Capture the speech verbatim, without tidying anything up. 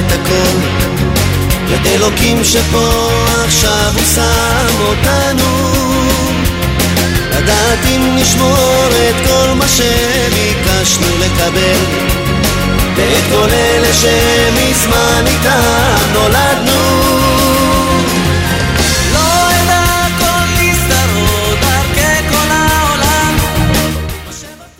את הכל, יד אלוקים שפה עכשיו הוא שם אותנו, לדעת אם נשמור את כל מה שביקשנו לקבל, ואת כל אלה שמזמן איתם נולדנו.